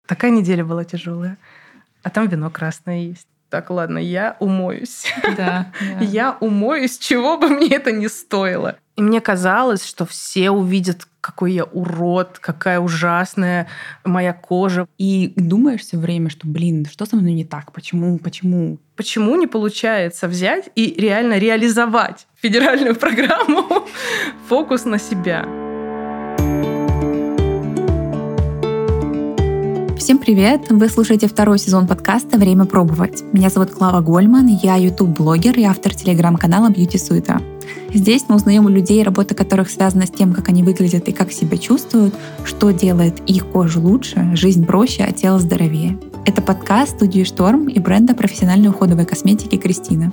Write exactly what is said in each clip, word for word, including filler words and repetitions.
Такая неделя была тяжелая. А там вино красное есть. Так, ладно, я умоюсь. Да, да. Я умоюсь, чего бы мне это ни стоило. И мне казалось, что все увидят, какой я урод, какая ужасная моя кожа. И думаешь все время, что, блин, что со мной не так? Почему? Почему? Почему не получается взять и реально реализовать федеральную программу «Фокус на себя»? Всем привет! Вы слушаете второй сезон подкаста «Время пробовать». Меня зовут Клава Гольман, я ютуб-блогер и автор телеграм-канала Beauty Суета. Здесь мы узнаем у людей, работа которых связана с тем, как они выглядят и как себя чувствуют, что делает их кожу лучше, жизнь проще, а тело здоровее. Это подкаст студии «Шторм» и бренда профессиональной уходовой косметики «Кристина».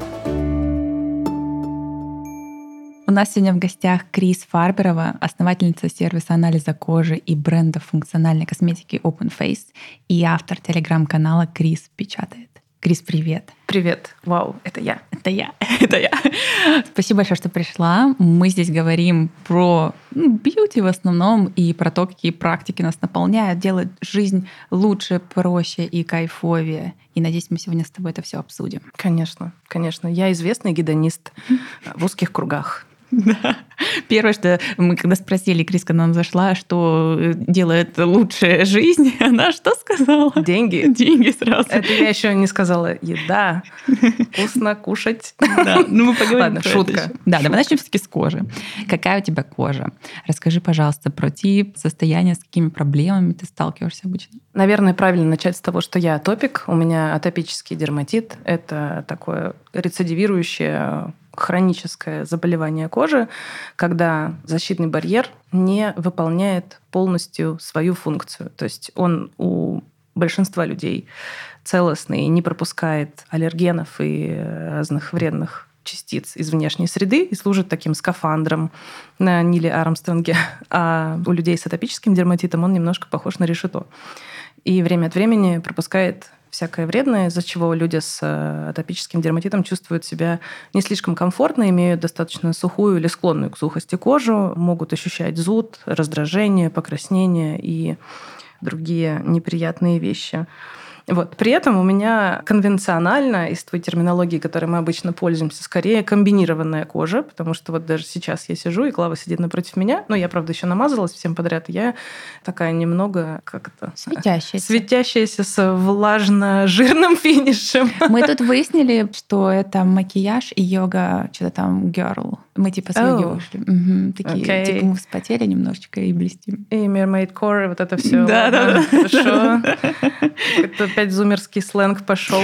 У нас сегодня в гостях Крис Фарберова, основательница сервиса анализа кожи и бренда функциональной косметики Open Face и автор телеграм-канала «Крис Печатает». Крис, привет. Привет. Вау, это я. Это я. Это я. Спасибо большое, что пришла. Мы здесь говорим про бьюти в основном и про то, какие практики нас наполняют, делают жизнь лучше, проще и кайфовее. И надеюсь, мы сегодня с тобой это все обсудим. Конечно, конечно. Я известный гедонист в узких кругах. Да. Первое, что мы когда спросили, Крис, когда нам зашла, что делает лучшая жизнь, она что сказала? Деньги. Деньги сразу. Это я еще не сказала. Еда. Вкусно кушать. Да, ну мы поговорим. Ладно, про шутка. это еще. Да, давай начнем все-таки с кожи. Какая у тебя кожа? Расскажи, пожалуйста, про тип, состояние, с какими проблемами ты сталкиваешься обычно. Наверное, правильно начать с того, что я атопик. У меня атопический дерматит. Это такое рецидивирующее хроническое заболевание кожи, когда защитный барьер не выполняет полностью свою функцию. То есть он у большинства людей целостный, не пропускает аллергенов и разных вредных частиц из внешней среды и служит таким скафандром на Ниле Армстронге. А у людей с атопическим дерматитом он немножко похож на решето. И время от времени пропускает всякое вредное, из-за чего люди с атопическим дерматитом чувствуют себя не слишком комфортно, имеют достаточно сухую или склонную к сухости кожу, могут ощущать зуд, раздражение, покраснение и другие неприятные вещи. Вот. При этом у меня конвенционально, из той терминологии, которой мы обычно пользуемся, скорее комбинированная кожа, потому что вот даже сейчас я сижу, и Клава сидит напротив меня, но я, правда, еще намазалась всем подряд, я такая немного, как это? Светящаяся. Светящаяся с влажно-жирным финишем. Мы тут выяснили, что это макияж и йога, что-то там, girl. Мы типа с йоги Oh. вышли. Угу. Такие, Okay. типа мы вспотели немножечко и блестим. И Mermaid Core, вот это все. Да, да, да. Хорошо. Это опять зумерский сленг пошел.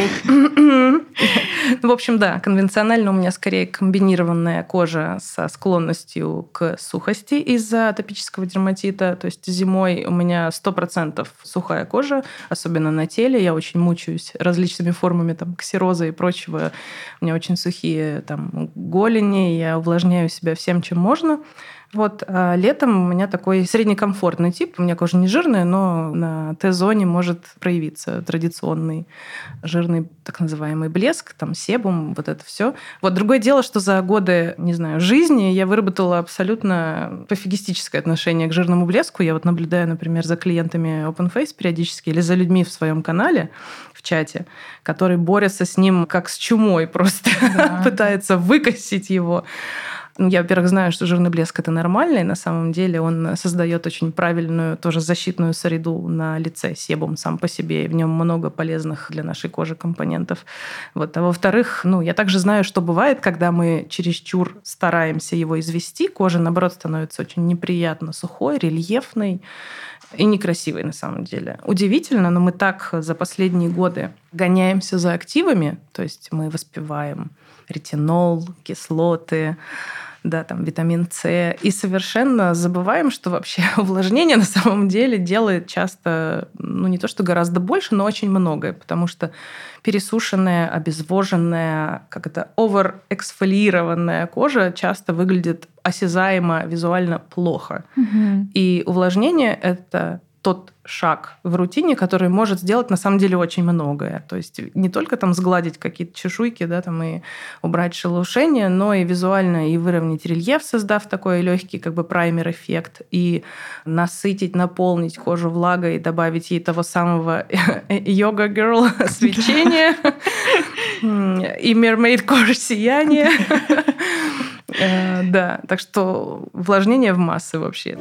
В общем, да, конвенционально у меня скорее комбинированная кожа со склонностью к сухости из-за атопического дерматита. То есть зимой у меня сто процентов сухая кожа, особенно на теле. Я очень мучаюсь различными формами там, ксероза и прочего. У меня очень сухие там, голени, я увлажняю себя всем, чем можно. Вот. А летом у меня такой среднекомфортный тип. У меня кожа не жирная, но на Т-зоне может проявиться традиционный жирный так называемый блеск, там себум, вот это все. Вот другое дело, что за годы, не знаю, жизни я выработала абсолютно пофигистическое отношение к жирному блеску. Я вот наблюдаю, например, за клиентами Open Face периодически или за людьми в своем канале, в чате, которые борются с ним как с чумой, просто да. Пытаются выкосить его. Я, во-первых, знаю, что жирный блеск – это нормально, и на самом деле он создает очень правильную, тоже защитную среду на лице, себум сам по себе, и в нем много полезных для нашей кожи компонентов. Вот. А во-вторых, ну, я также знаю, что бывает, когда мы чересчур стараемся его извести, кожа, наоборот, становится очень неприятно сухой, рельефной и некрасивой на самом деле. Удивительно, но мы так за последние годы гоняемся за активами, то есть мы воспеваем ретинол, кислоты, да, там, витамин С. И совершенно забываем, что вообще увлажнение на самом деле делает часто, ну, не то что гораздо больше, но очень многое, потому что пересушенная, обезвоженная, как это, оверэксфолиированная кожа часто выглядит осязаемо, визуально плохо. Угу. И увлажнение – это тот шаг в рутине, который может сделать на самом деле очень многое. То есть не только там сгладить какие-то чешуйки, да, там и убрать шелушение, но и визуально и выровнять рельеф, создав такой легкий как бы праймер-эффект, и насытить, наполнить кожу влагой, добавить ей того самого йога-герл свечения и mermaid кожи сияния. Да, так что увлажнение в массы вообще.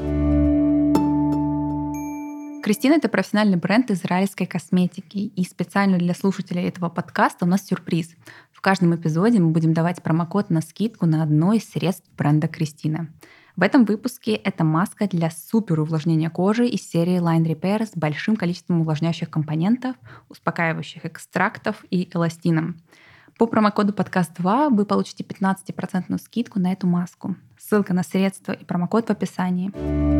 Кристина — это профессиональный бренд израильской косметики. И специально для слушателей этого подкаста у нас сюрприз. В каждом эпизоде мы будем давать промокод на скидку на одно из средств бренда Кристина. В этом выпуске это маска для супер увлажнения кожи из серии Line Repair с большим количеством увлажняющих компонентов, успокаивающих экстрактов и эластином. По промокоду подкаст два вы получите пятнадцать процентов скидку на эту маску. Ссылка на средства и промокод в описании.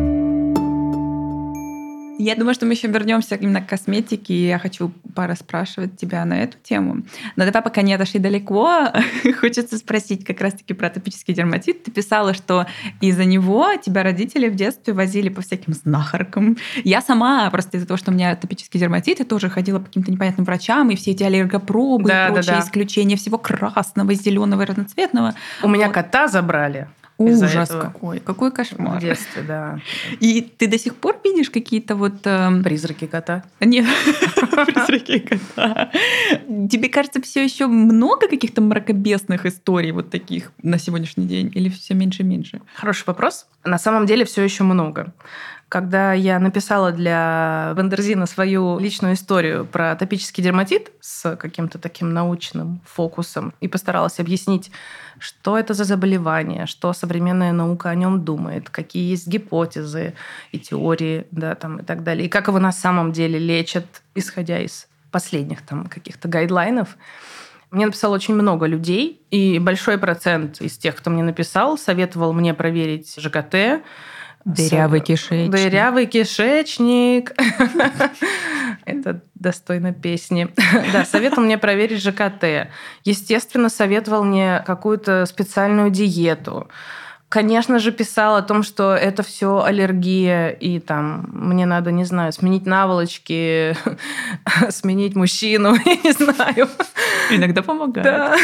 Я думаю, что мы еще вернемся именно к косметике, и я хочу пораспрашивать тебя на эту тему. Но давай, пока не отошли далеко, хочется спросить как раз-таки про атопический дерматит. Ты писала, что из-за него тебя родители в детстве возили по всяким знахаркам. Я сама, просто из-за того, что у меня атопический дерматит, я тоже ходила по каким-то непонятным врачам, и все эти аллергопробы, да, и прочие да, да. исключения всего красного, зеленого и разноцветного. У меня вот. Кота забрали. Ужас какой, какой кошмар. В детстве, да. И ты до сих пор видишь какие-то вот... Эм... Призраки кота? Нет, призраки кота. Тебе кажется, все еще много каких-то мракобесных историй вот таких на сегодняшний день? Или все меньше и меньше? Хороший вопрос. На самом деле все еще много. Когда я написала для Вандерзина свою личную историю про атопический дерматит с каким-то таким научным фокусом и постаралась объяснить, что это за заболевание, что современная наука о нем думает, какие есть гипотезы и теории, да, там, и так далее, и как его на самом деле лечат, исходя из последних там, каких-то гайдлайнов. Мне написало очень много людей, и большой процент из тех, кто мне написал, советовал мне проверить ЖКТ, Дырявый кишечник. Дырявый кишечник. Это достойно песни. Да, советовал мне проверить ЖКТ. Естественно, советовал мне какую-то специальную диету. Конечно же, писал о том, что это все аллергия, и там мне надо, не знаю, сменить наволочки, сменить мужчину, я не знаю. Иногда помогает. Да.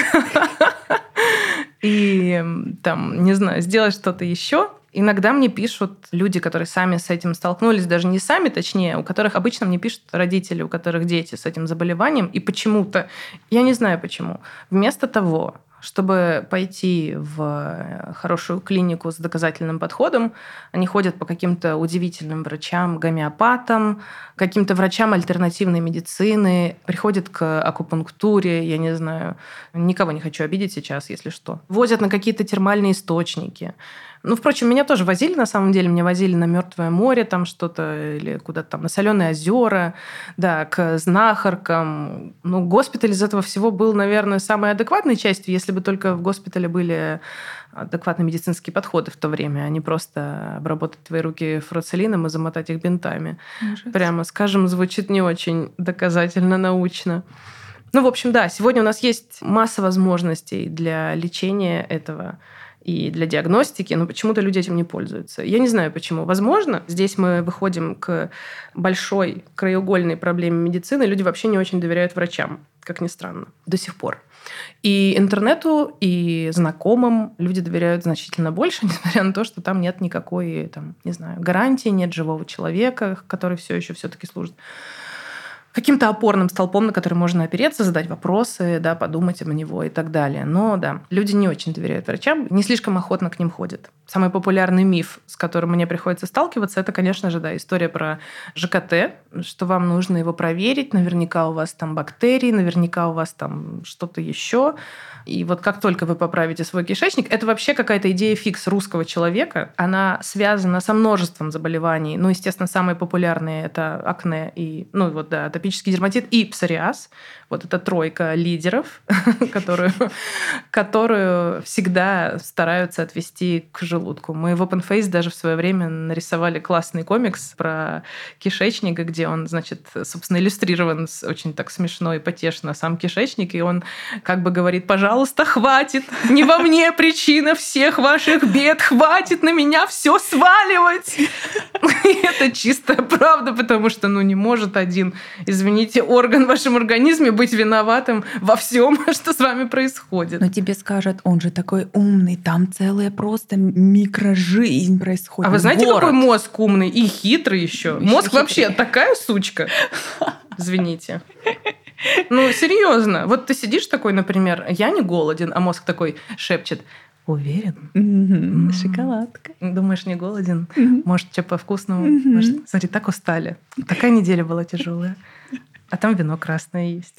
И там, не знаю, сделать что-то еще. Иногда мне пишут люди, которые сами с этим столкнулись, даже не сами, точнее, у которых обычно мне пишут родители, у которых дети с этим заболеванием, и почему-то, я не знаю почему, вместо того, чтобы пойти в хорошую клинику с доказательным подходом, они ходят по каким-то удивительным врачам, гомеопатам, каким-то врачам альтернативной медицины, приходят к акупунктуре, я не знаю, никого не хочу обидеть сейчас, если что. Возят на какие-то термальные источники. Ну, впрочем, меня тоже возили, на самом деле. Меня возили на Мертвое море там что-то, или куда-то там на Соленые озера, да, к знахаркам. Ну, госпиталь из этого всего был, наверное, самой адекватной частью, если бы только в госпитале были адекватные медицинские подходы в то время, а не просто обработать твои руки фурацелином и замотать их бинтами. Ужас. Прямо, скажем, звучит не очень доказательно, научно. Ну, в общем, да, сегодня у нас есть масса возможностей для лечения этого и для диагностики, но почему-то люди этим не пользуются. Я не знаю, почему. Возможно, здесь мы выходим к большой краеугольной проблеме медицины. Люди вообще не очень доверяют врачам, как ни странно, до сих пор. И интернету, и знакомым люди доверяют значительно больше, несмотря на то, что там нет никакой, там, не знаю, гарантии, нет живого человека, который все еще все-таки служит каким-то опорным столпом, на который можно опереться, задать вопросы, да, подумать об него и так далее. Но да, люди не очень доверяют врачам, не слишком охотно к ним ходят. Самый популярный миф, с которым мне приходится сталкиваться, это, конечно же, да, история про ЖКТ, что вам нужно его проверить, наверняка у вас там бактерии, наверняка у вас там что-то еще. И вот как только вы поправите свой кишечник, это вообще какая-то идея фикс русского человека, она связана со множеством заболеваний. Ну, естественно, самые популярные – это акне и, ну, вот, да, атопический дерматит и псориаз. Вот это тройка лидеров, которую, которую всегда стараются отвести к желудку желудку. Мы в Open Face даже в свое время нарисовали классный комикс про кишечник, где он, значит, собственно, иллюстрирован очень так смешно и потешно сам кишечник, и он как бы говорит: пожалуйста, хватит, не во мне причина всех ваших бед, хватит на меня все сваливать. И это чистая правда, потому что, ну, не может один, извините, орган в вашем организме быть виноватым во всем, что с вами происходит. Но тебе скажут, он же такой умный, там целая просто микрожизнь происходит. А вы знаете, город. какой мозг умный и хитрый еще? Еще Мозг хитрый. вообще такая сучка. Извините. Ну, серьезно. Вот ты сидишь такой, например, я не голоден, а мозг такой шепчет: уверен? М-м, шоколадка. Думаешь, не голоден? Мгм. Может, что по-вкусному? Мгм. Может, смотри, так устали. Такая неделя была тяжелая. А там вино красное есть.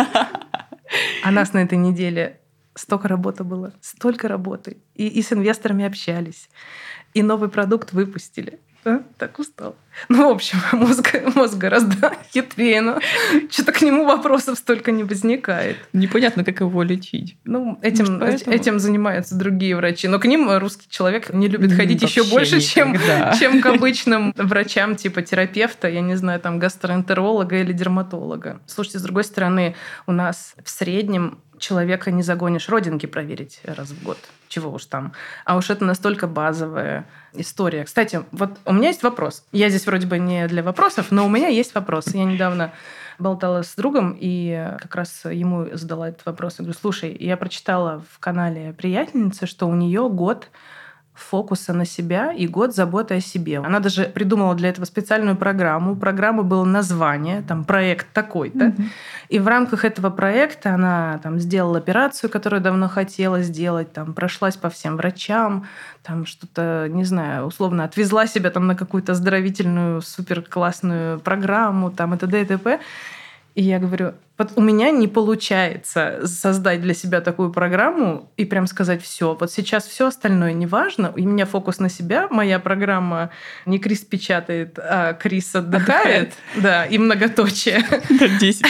А нас на этой неделе столько работы было, столько работы. И, и с инвесторами общались, и новый продукт выпустили. А? Так устал. Ну, в общем, мозг, мозг гораздо хитрее, но что-то к нему вопросов столько не возникает. Непонятно, как его лечить. Ну, этим, Может, поэтому? этим занимаются другие врачи. Но к ним русский человек не любит М, ходить еще вообще больше, чем, никогда. чем к обычным врачам типа терапевта, я не знаю, там гастроэнтеролога или дерматолога. Слушайте, с другой стороны, у нас в среднем человека не загонишь родинки проверить раз в год. Чего уж там. А уж это настолько базовая история. Кстати, вот у меня есть вопрос. Я здесь вроде бы не для вопросов, но у меня есть вопрос. Я недавно болтала с другом, и как раз ему задала этот вопрос. Я говорю: слушай, я прочитала в канале приятельницы, что у нее год фокуса на себя и год заботы о себе. Она даже придумала для этого специальную программу. У программы было название, там, проект такой-то. Мгм. И в рамках этого проекта она там сделала операцию, которую давно хотела сделать, там, прошлась по всем врачам, там что-то, не знаю, условно отвезла себя там на какую-то оздоровительную суперклассную программу, там, и т.д. и т.п. И я говорю: вот у меня не получается создать для себя такую программу и прям сказать: все, вот сейчас все остальное не важно, у меня фокус на себя, моя программа не Крис печатает, а Крис отдыхает, да, и многоточие. десять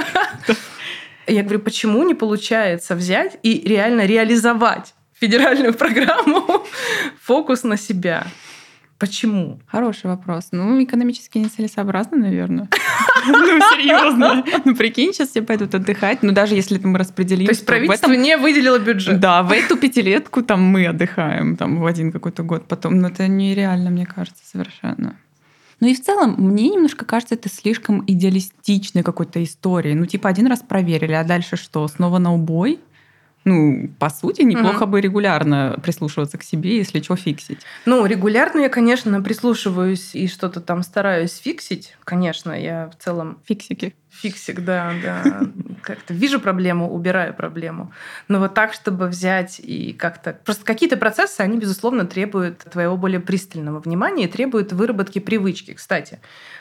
Я говорю: почему не получается взять и реально реализовать федеральную программу «Фокус на себя»? Почему? Хороший вопрос. Ну, экономически нецелесообразно, наверное. Ну, серьезно. Ну, прикинь, сейчас все пойдут отдыхать. Ну, даже если мы распределим... То есть что в правительство этом- не выделило бюджет? Да, в эту пятилетку там мы отдыхаем там в один какой-то год потом. Но это нереально, мне кажется, совершенно. Ну и в целом, мне немножко кажется, это слишком идеалистичной какой-то историей. Ну, типа, один раз проверили, а дальше что? Снова на убой? Ну, по сути, неплохо Мгм. бы регулярно прислушиваться к себе, если что, фиксить. Ну, регулярно я, конечно, прислушиваюсь и что-то там стараюсь фиксить. Конечно, я в целом Фиксики. фиксик, да, да. Как-то вижу проблему, убираю проблему. Но вот так, чтобы взять и как-то... Просто какие-то процессы, они, безусловно, требуют твоего более пристального внимания и требуют выработки привычки. Кстати,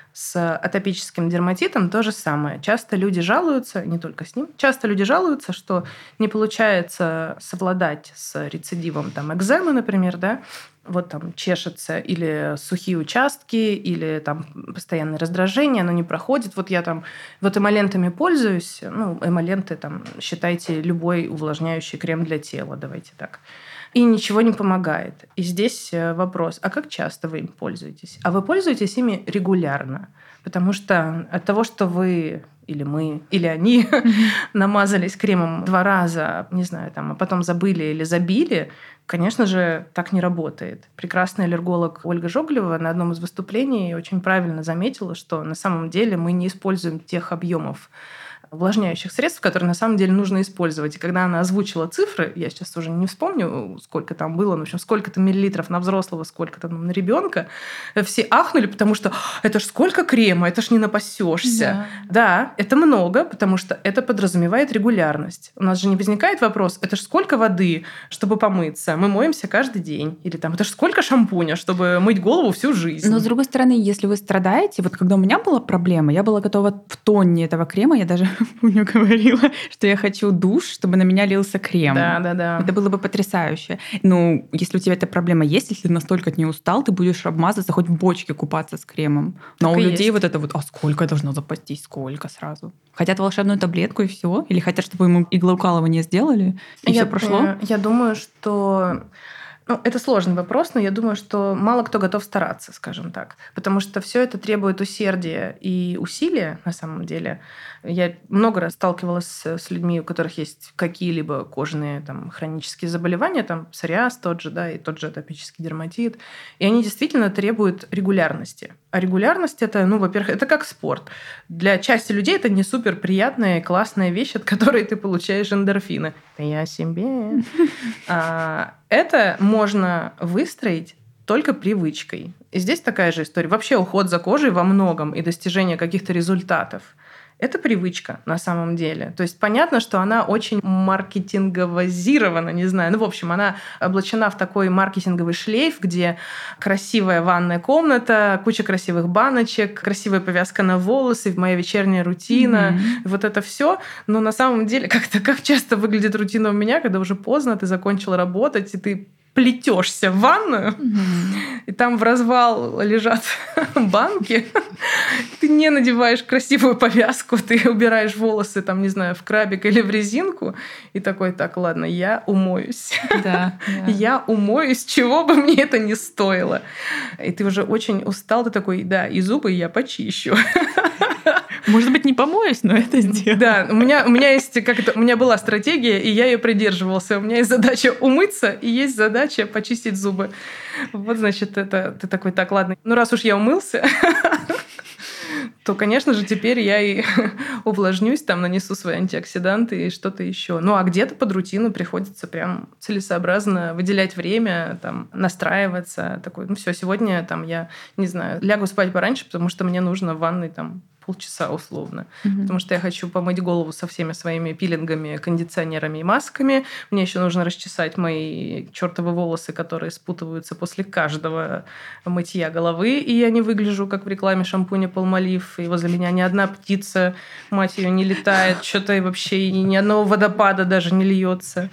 с атопическим дерматитом то же самое. Часто люди жалуются, не только с ним, часто люди жалуются, что не получается совладать с рецидивом там, экземы, например, да, вот там чешется или сухие участки, или там постоянное раздражение, оно не проходит. Вот я там вот эмолентами пользуюсь, ну, эмоленты там, считайте, любой увлажняющий крем для тела, давайте так. И ничего не помогает. И здесь вопрос: а как часто вы им пользуетесь? А вы пользуетесь ими регулярно. Потому что от того, что вы или мы, или они намазались кремом два раза, не знаю, там, а потом забыли или забили, конечно же, так не работает. Прекрасный аллерголог Ольга Жоглева на одном из выступлений очень правильно заметила, что на самом деле мы не используем тех объемов увлажняющих средств, которые на самом деле нужно использовать. И когда она озвучила цифры, я сейчас уже не вспомню, сколько там было, но, в общем, сколько-то миллилитров на взрослого, сколько-то на ребенка, все ахнули, потому что это ж сколько крема, это ж не напасешься. Да. да, это много, потому что это подразумевает регулярность. У нас же не возникает вопрос: это ж сколько воды, чтобы помыться? Мы моемся каждый день. Или там, это ж сколько шампуня, чтобы мыть голову всю жизнь? Но, с другой стороны, если вы страдаете, вот когда у меня была проблема, я была готова в тонне этого крема, я даже помню, говорила, что я хочу душ, чтобы на меня лился крем. Да, да, да. Это было бы потрясающе. Ну, если у тебя эта проблема есть, если ты настолько от нее устал, ты будешь обмазываться, хоть в бочке купаться с кремом. Но Так у и людей есть. вот это вот: а сколько я должна запастись, сколько сразу? Хотят волшебную таблетку и все? Или хотят, чтобы ему иглоукалывание сделали, и я, все прошло? Я думаю, что Ну, это сложный вопрос, но я думаю, что мало кто готов стараться, скажем так. Потому что все это требует усердия и усилия, на самом деле. Я много раз сталкивалась с людьми, у которых есть какие-либо кожные там, хронические заболевания, там псориаз тот же, да, и тот же атопический дерматит. И они действительно требуют регулярности. А регулярность – это, ну, во-первых, это как спорт. Для части людей это не супер приятная и классная вещь, от которой ты получаешь эндорфины. Я себе. Это можно выстроить только привычкой. И здесь такая же история. Вообще уход за кожей во многом и достижение каких-то результатов – это привычка на самом деле. То есть понятно, что она очень маркетинговизирована, не знаю. Ну, в общем, она облачена в такой маркетинговый шлейф, где красивая ванная комната, куча красивых баночек, красивая повязка на волосы, моя вечерняя рутина. Mm-hmm. Вот это все. Но на самом деле, как-то как часто выглядит рутина у меня, когда уже поздно, ты закончил работать, и ты плетешься в ванную, mm-hmm. и там в развал лежат банки, ты не надеваешь красивую повязку, ты убираешь волосы, там, не знаю, в крабик или в резинку, и такой, так, ладно, я умоюсь. Да, да. Я умоюсь, чего бы мне это ни стоило. И ты уже очень устал, ты такой, да, и зубы я почищу. Может быть, не помоюсь, но это сделаю. Да, у меня, у меня есть как это, у меня была стратегия, и я ее придерживался. У меня есть задача умыться, и есть задача почистить зубы. Вот, значит, это ты такой, так, ладно. Ну, раз уж я умылся, то, конечно же, теперь я и увлажнюсь, там нанесу свои антиоксиданты и что-то еще. Ну, а где-то под рутину приходится прям целесообразно выделять время, там, настраиваться. Такой, ну, все, сегодня там я, не знаю, лягу спать пораньше, потому что мне нужно в ванной там полчаса условно. Mm-hmm. Потому что я хочу помыть голову со всеми своими пилингами, кондиционерами и масками. Мне еще нужно расчесать мои чертовы волосы, которые спутываются после каждого мытья головы. И я не выгляжу, как в рекламе шампуня Palmolive. И возле меня ни одна птица, мать ее, не летает. Что-то и вообще ни одного водопада даже не льется.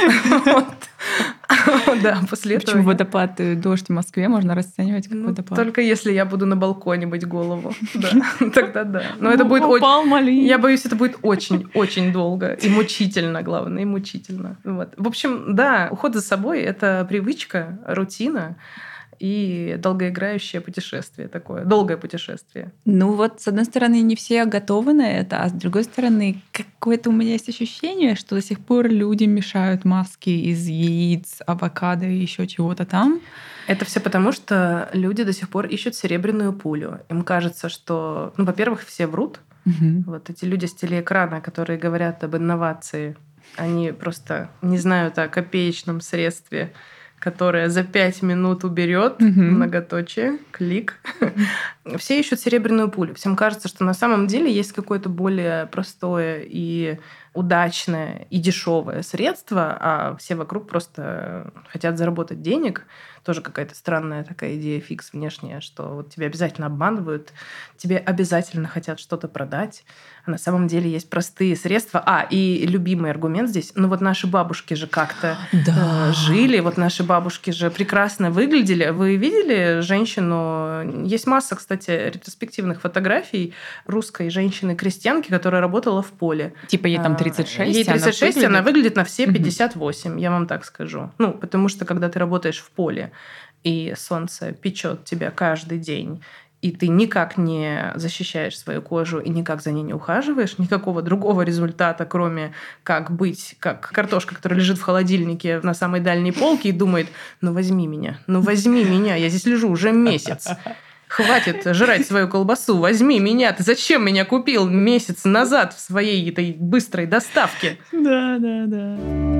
Да, после этого... Почему водопад, дождь в Москве можно расценивать как водопад? Только если я буду на балконе мыть голову. Тогда да. Но это будет очень... Я боюсь, это будет очень-очень долго. И мучительно, главное, и мучительно. В общем, да, уход за собой – это привычка, рутина и долгоиграющее путешествие такое, долгое путешествие. Ну вот, с одной стороны, не все готовы на это, а с другой стороны, какое-то у меня есть ощущение, что до сих пор людям мешают маски из яиц, авокадо и еще чего-то там. Это все потому, что люди до сих пор ищут серебряную пулю. Им кажется, что, ну, во-первых, все врут. Угу. Вот эти люди с телеэкрана, которые говорят об инновации, они просто не знают о копеечном средстве, которая за пять минут уберет mm-hmm. многоточие, клик. Mm-hmm. Все ищут серебряную пулю. Всем кажется, что на самом деле есть какое-то более простое и удачное и дешевое средство, а все вокруг просто хотят заработать денег. Тоже какая-то странная такая идея фикс внешняя, что вот тебя обязательно обманывают, тебе обязательно хотят что-то продать. А на самом деле есть простые средства. А, и любимый аргумент здесь. Ну вот наши бабушки же как-то да. э, жили, вот наши бабушки же прекрасно выглядели. Вы видели женщину? Есть масса, кстати, ретроспективных фотографий русской женщины-крестьянки, которая работала в поле. Типа ей там тридцать шесть? Ей тридцать шесть, она выглядит, она выглядит на все пятьдесят восемь, угу. я вам так скажу. Ну, потому что когда ты работаешь в поле, и солнце печет тебя каждый день, и ты никак не защищаешь свою кожу и никак за ней не ухаживаешь, никакого другого результата, кроме как быть как картошка, которая лежит в холодильнике на самой дальней полке и думает, ну возьми меня, ну возьми меня, я здесь лежу уже месяц. Хватит жрать свою колбасу, возьми меня. Ты зачем меня купил месяц назад в своей этой быстрой доставке? Да, да, да.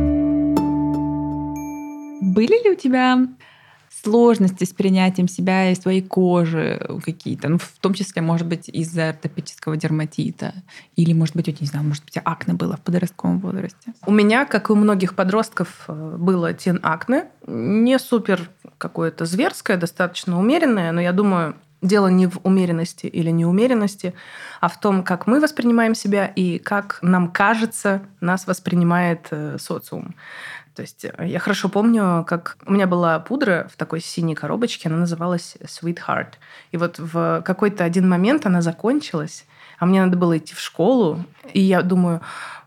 Были ли у тебя сложности с принятием себя и своей кожи какие-то, ну, в том числе, может быть, из-за атопического дерматита, или, может быть, у тебя, не знаю, может быть, акне было в подростковом возрасте? У меня, как и у многих подростков, было тин-акне. Не супер какое-то зверское, достаточно умеренное, но я думаю, дело не в умеренности или неумеренности, а в том, как мы воспринимаем себя и как нам кажется, нас воспринимает социум. То есть я хорошо помню, как у меня была пудра в такой синей коробочке, она называлась Sweetheart. И вот в какой-то один момент она закончилась, а мне надо было идти в школу, и я думаю,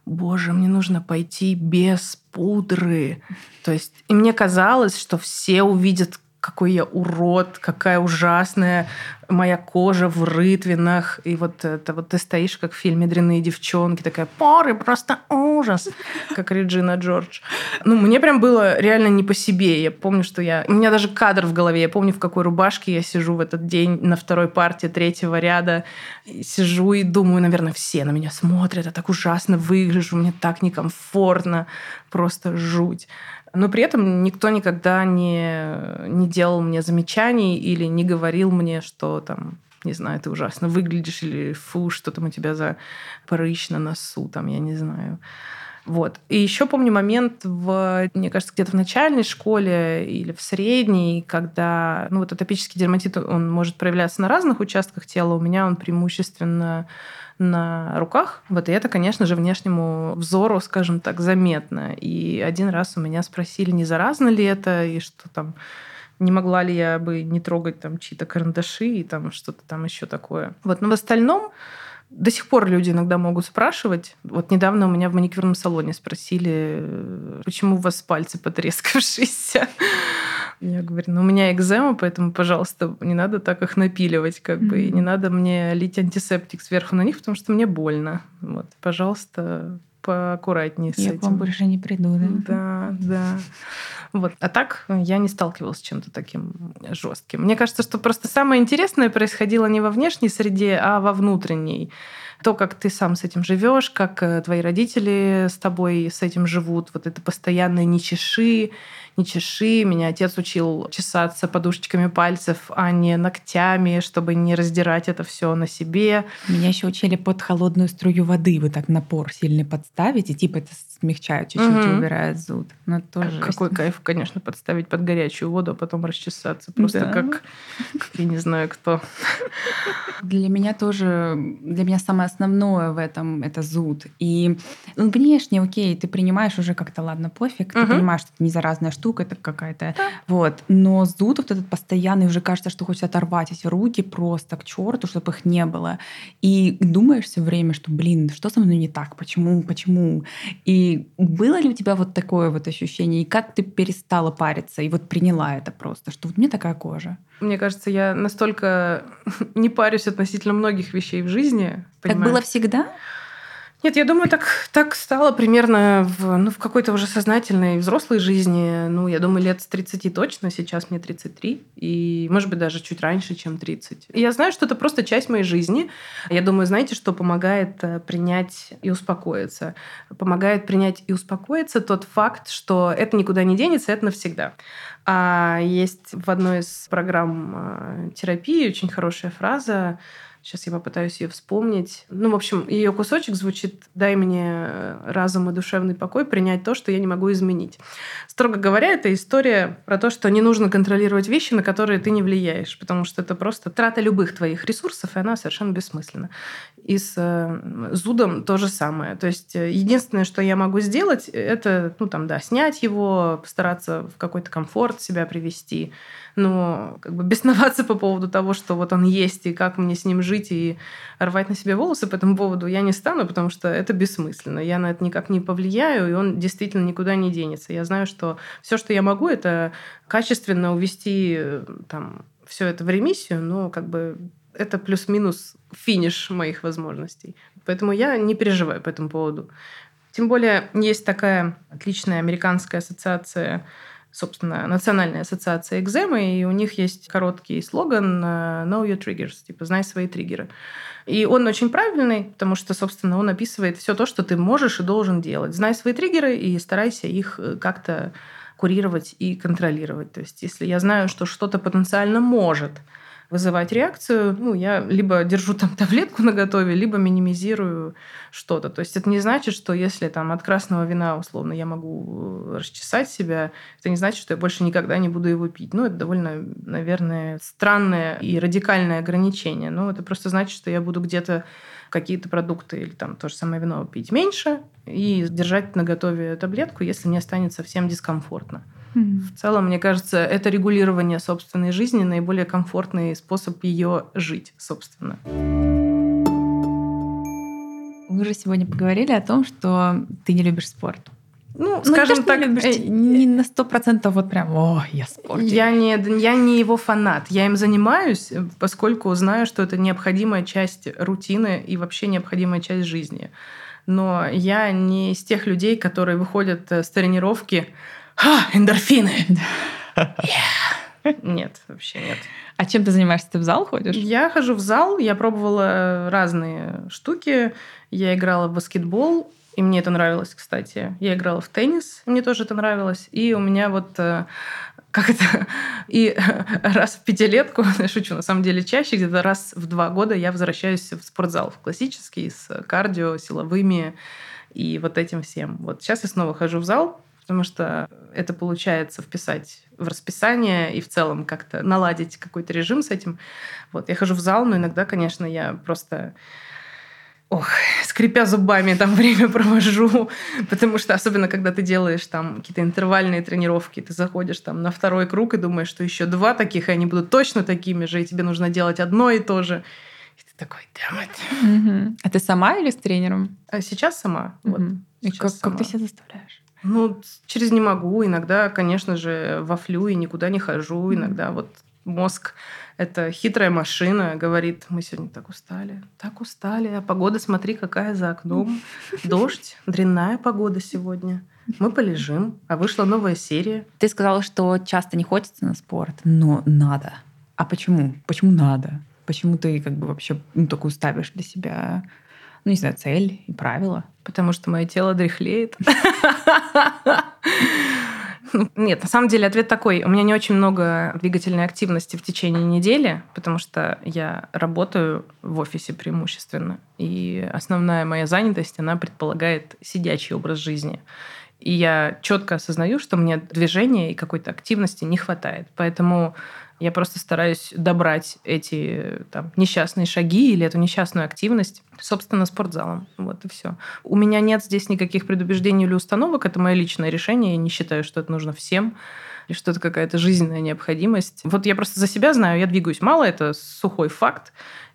боже, мне нужно пойти без пудры. То есть, и мне казалось, что все увидят, какой я урод, какая ужасная моя кожа в рытвинах. И вот это вот ты стоишь, как в фильме «Дрянные девчонки», такая поры, просто ужас, как Реджина Джордж. Ну, мне прям было реально не по себе. Я помню, что я... У меня даже кадр в голове. Я помню, в какой рубашке я сижу в этот день на второй парте третьего ряда. И сижу и думаю, наверное, все на меня смотрят. Я так ужасно выгляжу, мне так некомфортно. Просто жуть. Но при этом никто никогда не, не делал мне замечаний или не говорил мне, что там, не знаю, ты ужасно выглядишь, или фу, что там у тебя за прыщ на носу, там, я не знаю. Вот. И еще помню момент, в, мне кажется, где-то в начальной школе или в средней, когда ну, вот атопический дерматит, он может проявляться на разных участках тела. У меня он преимущественно на руках. Вот, и это, конечно же, внешнему взору, скажем так, заметно. И один раз у меня спросили, не заразно ли это, и что там, не могла ли я бы не трогать там чьи-то карандаши и там что-то там еще такое. Вот, но в остальном до сих пор люди иногда могут спрашивать. Вот недавно у меня в маникюрном салоне спросили, почему у вас пальцы потрескавшиеся. Я говорю, ну у меня экзема, поэтому, пожалуйста, не надо так их напиливать, как mm-hmm. бы, и не надо мне лить антисептик сверху на них, потому что мне больно. Вот, пожалуйста, поаккуратнее с я этим. Я к вам больше не приду, да? Да, да. Вот. А так я не сталкивалась с чем-то таким жестким. Мне кажется, что просто самое интересное происходило не во внешней среде, а во внутренней. То, как ты сам с этим живешь, как твои родители с тобой с этим живут, вот это постоянное «не чеши», «не чеши». Меня отец учил чесаться подушечками пальцев, а не ногтями, чтобы не раздирать это все на себе. Меня еще учили под холодную струю воды вот так напор сильный подставить, и типа это смягчает чуть-чуть угу. и убирает зуд. Но тоже какой есть. Кайф, конечно, подставить под горячую воду, а потом расчесаться. Просто да. как, как я не знаю кто. Для меня тоже, для меня самое основное в этом — это зуд. И ну, внешне, окей, ты принимаешь уже как-то, ладно, пофиг, ты угу. понимаешь, что это не заразная штука, это какая-то... Да. Вот. Но зуд вот этот постоянный, уже кажется, что хочется оторвать эти руки просто к черту, чтобы их не было. И думаешь все время, что, блин, что со мной не так? Почему? Почему? И было ли у тебя вот такое вот ощущение? И как ты перестала париться и вот приняла это просто, что вот у меня такая кожа? Мне кажется, я настолько не парюсь относительно многих вещей в жизни. Так понимаю. было всегда? Нет, я думаю, так, так стало примерно в, ну, в какой-то уже сознательной взрослой жизни. Ну, я думаю, лет с тридцати точно. Сейчас мне тридцать три. И, может быть, даже чуть раньше, чем тридцать. И я знаю, что это просто часть моей жизни. Я думаю, знаете, что помогает принять и успокоиться? Помогает принять и успокоиться тот факт, что это никуда не денется, это навсегда. А есть в одной из программ терапии очень хорошая фраза. Сейчас я попытаюсь ее вспомнить. Ну, в общем, ее кусочек звучит: «Дай мне разум и душевный покой принять то, что я не могу изменить». Строго говоря, это история про то, что не нужно контролировать вещи, на которые ты не влияешь, потому что это просто трата любых твоих ресурсов, и она совершенно бессмысленна. И с э, зудом то же самое. То есть единственное, что я могу сделать, это, ну, там, да, снять его, постараться в какой-то комфорт себя привести, но как бы бесноваться по поводу того, что вот он есть, и как мне с ним жить, и рвать на себе волосы по этому поводу я не стану, потому что это бессмысленно. Я на это никак не повлияю, и он действительно никуда не денется. Я знаю, что все, что я могу, это качественно увести там все это в ремиссию, но как бы это плюс-минус финиш моих возможностей. Поэтому я не переживаю по этому поводу. Тем более есть такая отличная американская ассоциация, собственно, национальная ассоциация экземы, и у них есть короткий слоган «Know your triggers», типа «знай свои триггеры». И он очень правильный, потому что, собственно, он описывает все то, что ты можешь и должен делать. Знай свои триггеры и старайся их как-то курировать и контролировать. То есть если я знаю, что что-то потенциально может вызывать реакцию, ну, я либо держу там таблетку наготове, либо минимизирую что-то. То есть это не значит, что если там от красного вина, условно, я могу расчесать себя, это не значит, что я больше никогда не буду его пить. Ну, это довольно, наверное, странное и радикальное ограничение. Но это просто значит, что я буду где-то какие-то продукты или там то же самое вино пить меньше и держать наготове таблетку, если мне станет совсем дискомфортно. Mm-hmm. В целом, мне кажется, это регулирование собственной жизни наиболее комфортный способ ее жить, собственно. У Мы уже сегодня поговорили о том, что ты не любишь спорт. Ну, ну скажем так, не, любишь, э, не на сто процентов вот прям, о, я спорт. Я не, я не его фанат. Я им занимаюсь, поскольку знаю, что это необходимая часть рутины и вообще необходимая часть жизни. Но я не из тех людей, которые выходят с тренировки «Ха, эндорфины!» yeah. Нет, вообще нет. А чем ты занимаешься? Ты в зал ходишь? Я хожу в зал, я пробовала разные штуки. Я играла в баскетбол, и мне это нравилось, кстати. Я играла в теннис, мне тоже это нравилось. И у меня вот как это... И раз в пятилетку, шучу, на самом деле чаще, где-то раз в два года я возвращаюсь в спортзал, в классический, с кардио, силовыми и вот этим всем. Вот сейчас я снова хожу в зал, потому что это получается вписать в расписание и в целом как-то наладить какой-то режим с этим. Вот, я хожу в зал, но иногда, конечно, я просто... Ох, скрипя зубами там время провожу, потому что особенно, когда ты делаешь там какие-то интервальные тренировки, ты заходишь там на второй круг и думаешь, что еще два таких, и они будут точно такими же, и тебе нужно делать одно и то же. И ты такой, damn it. Угу. А ты сама или с тренером? А сейчас сама. Угу. Вот, и сейчас как, сама. как ты себя заставляешь? Ну, через не могу. Иногда, конечно же, вафлю и никуда не хожу. Иногда вот мозг... Это хитрая машина, говорит, мы сегодня так устали, так устали, а погода, смотри, какая за окном. Дождь, дрянная погода сегодня. Мы полежим, а вышла новая серия. Ты сказала, что часто не хочется на спорт, но надо. А почему? Почему надо? Почему ты как бы вообще ну, такую ставишь для себя, ну, не знаю, цель и правила? Потому что мое тело дряхлеет. Нет, на самом деле ответ такой. У меня не очень много двигательной активности в течение недели, потому что я работаю в офисе преимущественно. И основная моя занятость, она предполагает сидячий образ жизни. И я четко осознаю, что мне движения и какой-то активности не хватает. Поэтому я просто стараюсь добрать эти там, несчастные шаги или эту несчастную активность, собственно, спортзалом. Вот и все. У меня нет здесь никаких предубеждений или установок. Это мое личное решение. Я не считаю, что это нужно всем, или что это какая-то жизненная необходимость. Вот я просто за себя знаю, я двигаюсь мало, это сухой факт.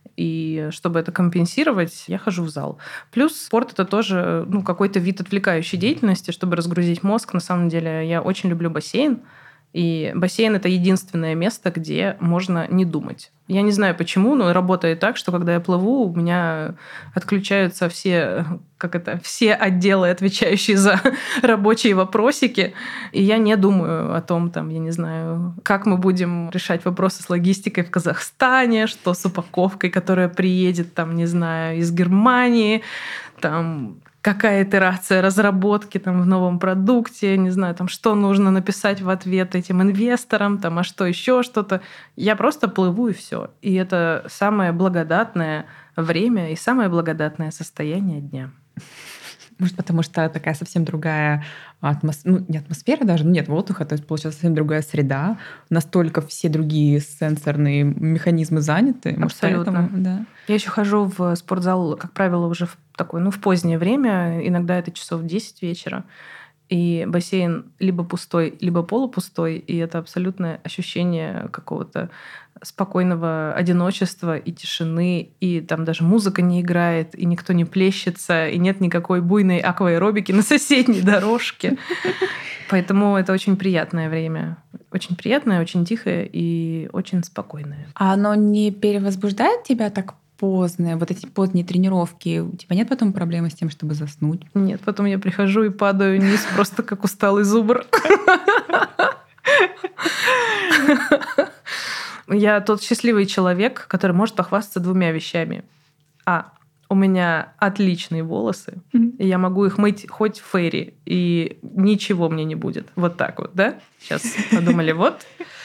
И чтобы это компенсировать, я хожу в зал. Плюс спорт – это тоже ну, какой-то вид отвлекающей деятельности, чтобы разгрузить мозг. На самом деле я очень люблю бассейн. И бассейн – это единственное место, где можно не думать. Я не знаю почему, но работает так, что когда я плыву, у меня отключаются все, как это, все отделы, отвечающие за рабочие вопросики, и я не думаю о том, там, я не знаю, как мы будем решать вопросы с логистикой в Казахстане, что с упаковкой, которая приедет, там, не знаю, из Германии, там, какая итерация разработки там, в новом продукте, не знаю, там, что нужно написать в ответ этим инвесторам, там, а что еще что-то. Я просто плыву, и все. И это самое благодатное время и самое благодатное состояние дня. Может, потому что такая совсем другая атмосфера, ну, не атмосфера даже, ну, нет воздуха, то есть, получается, совсем другая среда, настолько все другие сенсорные механизмы заняты. Может, абсолютно. Поэтому, да. Я еще хожу в спортзал, как правило, уже в такое, ну, в позднее время, иногда это часов десять вечера, и бассейн либо пустой, либо полупустой, и это абсолютное ощущение какого-то спокойного одиночества и тишины, и там даже музыка не играет, и никто не плещется, и нет никакой буйной акваэробики на соседней дорожке. Поэтому это очень приятное время. Очень приятное, очень тихое и очень спокойное. А оно не перевозбуждает тебя так поздно? Вот эти поздние тренировки, у тебя нет потом проблемы с тем, чтобы заснуть? Нет, потом я прихожу и падаю вниз просто как усталый зубр. Я тот счастливый человек, который может похвастаться двумя вещами. А, у меня отличные волосы, mm-hmm. и я могу их мыть хоть в фейри, и ничего мне не будет. Вот так вот, да? Сейчас подумали, вот.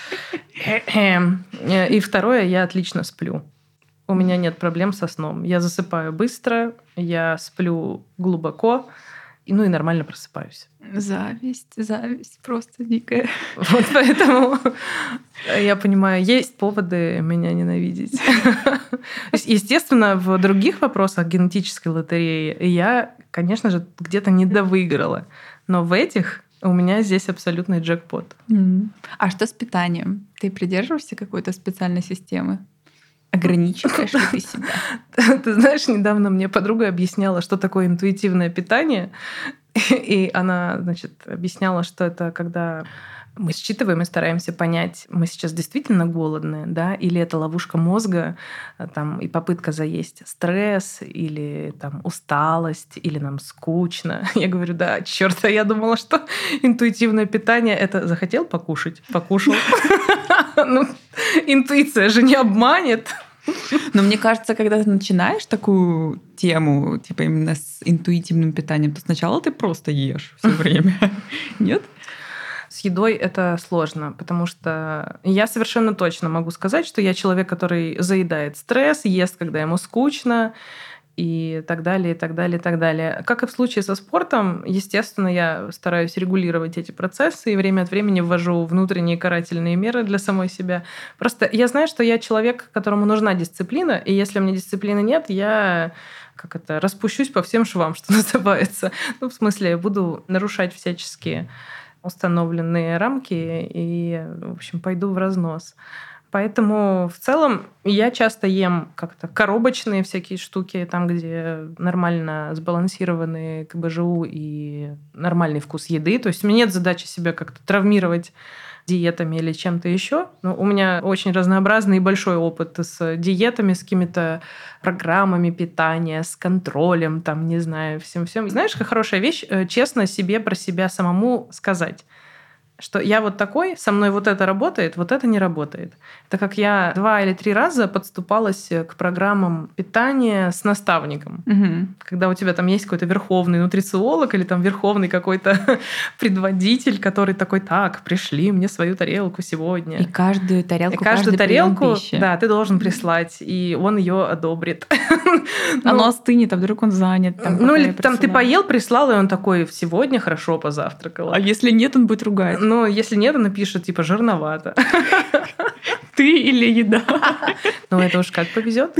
И второе, я отлично сплю. У меня нет проблем со сном. Я засыпаю быстро, я сплю глубоко, ну и нормально просыпаюсь. Зависть, зависть просто дикая. Вот поэтому я понимаю, есть поводы меня ненавидеть. Естественно, в других вопросах генетической лотереи я, конечно же, где-то недовыиграла. Но в этих у меня здесь абсолютный джекпот. Mm. А что с питанием? Ты придерживаешься какой-то специальной системы? Ограничиваешь ли ты себя? Ты знаешь, недавно мне подруга объясняла, что такое интуитивное питание. И она, значит, объясняла, что это когда мы считываем и стараемся понять, мы сейчас действительно голодные, да, или это ловушка мозга, там, и попытка заесть стресс, или там усталость, или нам скучно. Я говорю, да, черт, я думала, что интуитивное питание — это захотел покушать, покушал. Ну, интуиция же не обманет. Но мне кажется, когда ты начинаешь такую тему, типа именно с интуитивным питанием, то сначала ты просто ешь все время. Нет? С едой это сложно, потому что я совершенно точно могу сказать, что я человек, который заедает стресс, ест, когда ему скучно, и так далее, и так далее, и так далее. Как и в случае со спортом, естественно, я стараюсь регулировать эти процессы и время от времени ввожу внутренние карательные меры для самой себя. Просто я знаю, что я человек, которому нужна дисциплина, и если у меня дисциплины нет, я как это, распущусь по всем швам, что называется. Ну, в смысле, я буду нарушать всяческие установленные рамки и, в общем, пойду в разнос. Поэтому в целом я часто ем как-то коробочные всякие штуки, там, где нормально сбалансированный ка бэ жэ у и нормальный вкус еды. То есть у меня нет задачи себя как-то травмировать диетами или чем-то еще. Но у меня очень разнообразный и большой опыт с диетами, с какими-то программами питания, с контролем, там, не знаю, всем-всем. Знаешь, какая хорошая вещь, честно себе про себя самому сказать, что я вот такой, со мной вот это работает, вот это не работает. Это как я два или три раза подступалась к программам питания с наставником. Угу. Когда у тебя там есть какой-то верховный нутрициолог или там верховный какой-то предводитель, который такой, так, пришли мне свою тарелку сегодня. И каждую тарелку, и каждую каждый тарелку, пищи. Да, ты должен прислать, и он ее одобрит. Оно остынет, а вдруг он занят. Там, ну или там ты поел, прислал, и он такой, сегодня хорошо позавтракал. А если нет, он будет ругать. Ну, если нет, он напишет, типа, жирновато. Ты или еда? Ну, это уж как повезет.